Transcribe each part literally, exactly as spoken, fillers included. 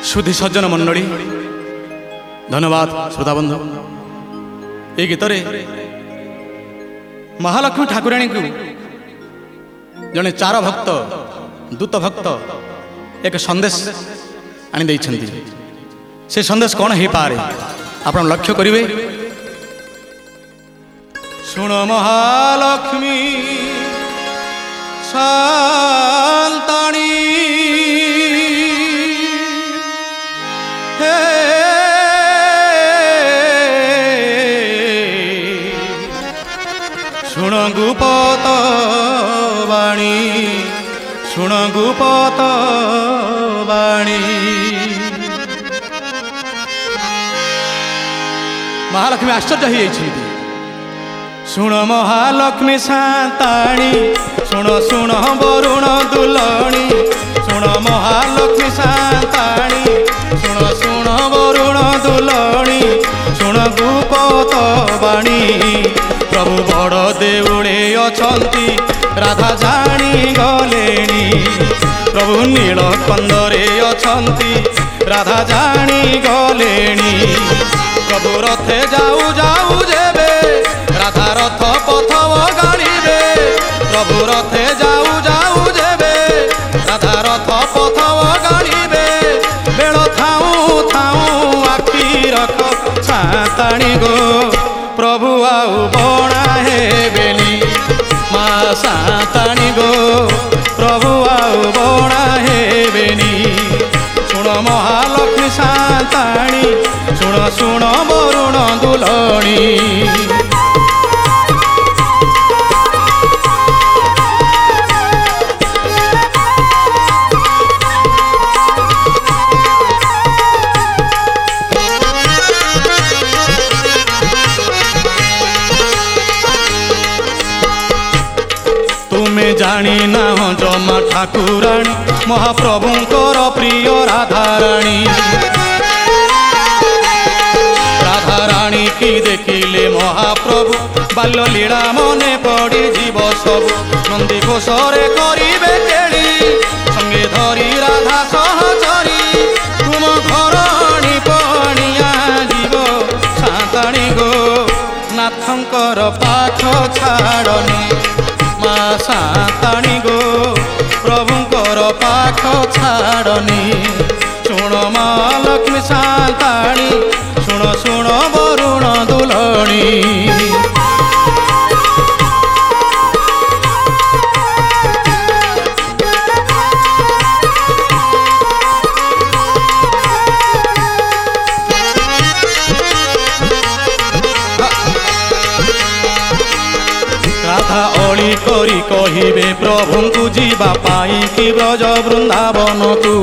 सुधी सज्जन मंडली धन्यवाद श्रोताबंधु। ये गीत महालक्ष्मी ठाकुराणी को जड़े चार भक्त दूत भक्त एक संदेश आनी देइछन्ति। से संदेश कौन हो पारे आप लक्ष्य करेंगे। शुण महालक्ष्मी शांताणी हे शुण गुपत वाणी शुण गुपत वाणी। महालक्ष्मी आश्चर्य हो जाइछन्ति। शुण महालक्ष्मी शांताणी शुण शुण वरुण दुलणी शुण महालक्ष्मी शांताणी शुण शुण वरुण दुलणी शुण गुपत वाणी। प्रभु बड़ देउळे अछन्ति राधा जानी गलेणी। प्रभु नीलकंदरे अछन्ति राधा जानी गलेणी। प्रभु रथे जाऊ जाऊ जेबे राधा रथ पथव गाड़ीबे। प्रभु रथे जाऊ जाऊ जेबे राधा रथ पथव गाड़ीबे। बेल थाऊ थाऊ आखि रख शांताणी गो प्रभु आउ बणा हेबेनी। माँ शांताणी गो प्रभु आउ बणा हेबेनी। शुण महालक्ष्मी शांताणी शुण शुण वरुण दुलणी। तुम्हें जानी ना हो जमा ठाकुराणी महाप्रभुंकर प्रिय राधाराणी। राधाराणी की देखिले महाप्रभु बाल्य लीला मने पड़ी जीव सब। नंदी घोषरे करिबे केली संगे धरी राधा सहचरी। तुम घरणी पणिया जीव शांताणी गो नाथंकर पाठ छाड़नी। माँ शांताणी गो प्रभुंकर पाख छाड़नी। शुण महालक्ष्मी शांताणी शुण शुण वरुण दुलणी। राधा अली करी कहिबे प्रभु को जीवा पाई कि ब्रज वृंदावन को।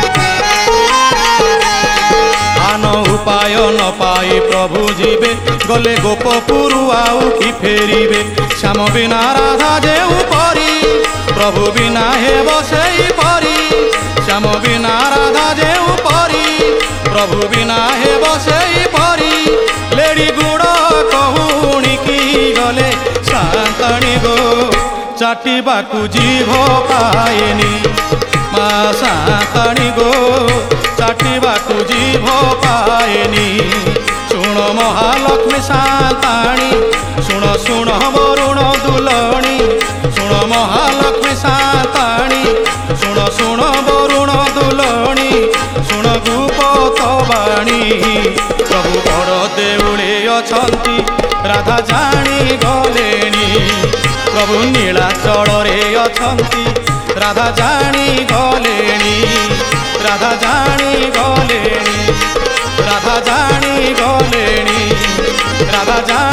आन उपाय न पाई प्रभु जीवे गले गोपपुर आउ कि फेरिबे। श्याम बिना राधा जेउ परी प्रभु बिना हे बसई परी। श्याम बिना राधा जेउ परी प्रभु बिना हे बसई परी। लेडी गुड़ कहूणी की गले शांताणी गो चाटिबाकू जीभ पाएनी। माँ शांताणी गो चाटिबाकू जीभ पाएनी। शुण महालक्ष्मी शांताणी शुण शुण वरुण दुलणी शुण महालक्ष्मी शांताणी शुण शुण वरुण दुलणी शुण गुपत वाणी। प्रभु बड़ देउळे अछन्ति राधा जानी गलेणी। प्रभु नीलाचଳରେ अछन्ति राधा जानी गलेणी। राधा जानी गलेणी राधा जानी गलेणी राधा जानी